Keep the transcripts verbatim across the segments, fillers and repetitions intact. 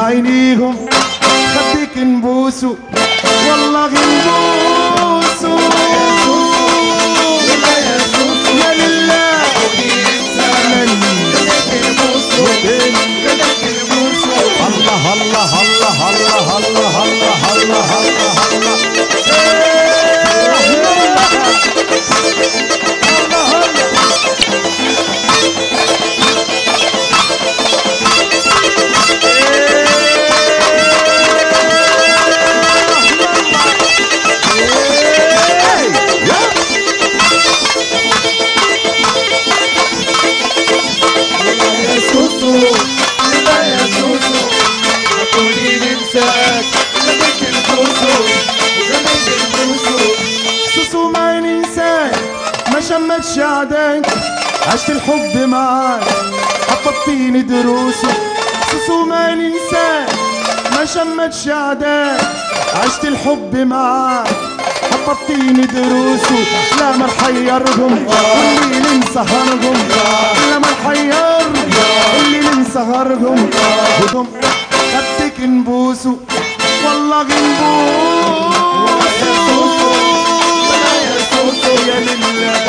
عينيهم خدك نبوسوا والله نبوسوا يا لله الله الله الله الله الله الله الله الله سوسو ما ننساك ما شمتش عداك عشت الحب معاك حفظتيني دروسه سوسو ما ننساك ما شمتش عداك عشت الحب معاك حفظتيني دروسه لا ما نحيرهم اللي نسهرهم لا ما نحيرهم اللي نسهرهم بدهم خدك نبوسه والله نبوسه يا لله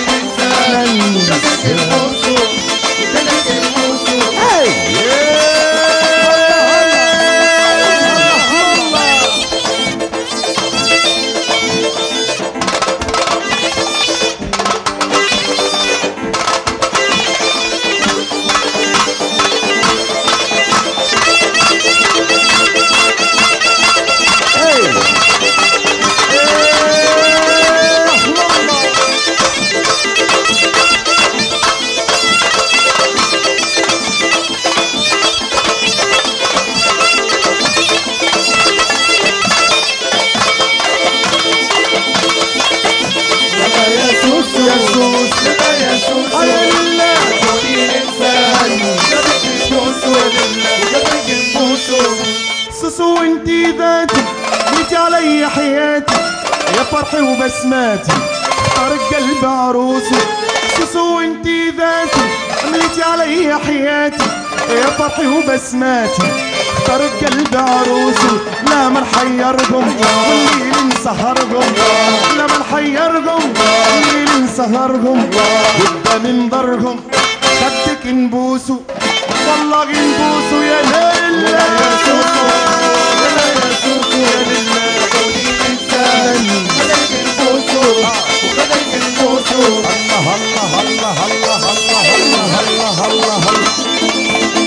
سوسو وانتي ذاتي جيتي علي حياتي يا فرحي وبسماتي اختارك قلب عروسي سوسو وانتي ذاتي مليتي علي حياتي يا فرحي وبسماتي اختارك قلب عروسي لا ما نحيرهم والليل نسهرهم لا ما نحيرهم والليل نسهرهم قدام منظرهم خدك نبوسوا والله نبوسوا يا ليل يا سوسو يا سوسو يا لله خدك نبوسوا وخدك نبوسوا الله الله الله الله الله الله الله الله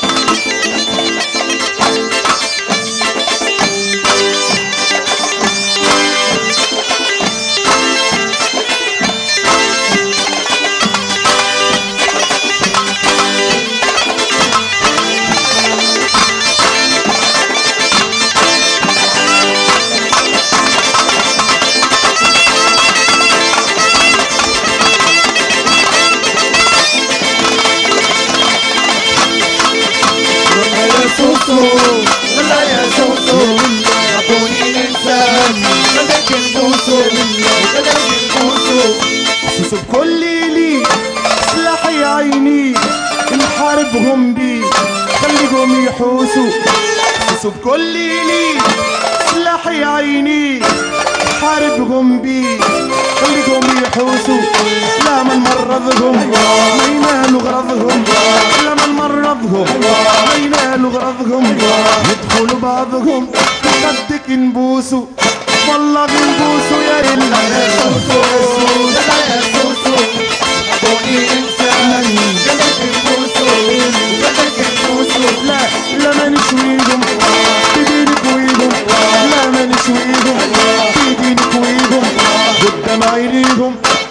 لا يا سوسو عطوني الانسان خدك نبوسو خدك نبوسو سوسو بكل لي سلاحي عيني نحاربهم بيه خليهم يحوسوا سوسو بكل لي سلاحي عيني نحاربهم بيه خليهم يحوسوا لا ما نمرضهم ما ينالوا غرضهم لا ما نمرضهم ما ينالوا غرضهم يدخلوا بعضهم خدك نبوسوا والله نبوسوا يا لله يا سوسو يا سوسو عطوني انسان خدك نبوسوا خدك نبوسوا لا لا ما نشويهم تديني كويهم لا ما نشويهم تديني كويهم قدام عينيهم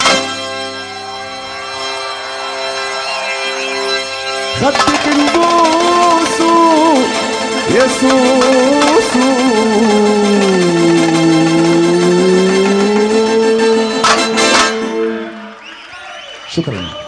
خدك نبوسوا يا سوسو شكرا.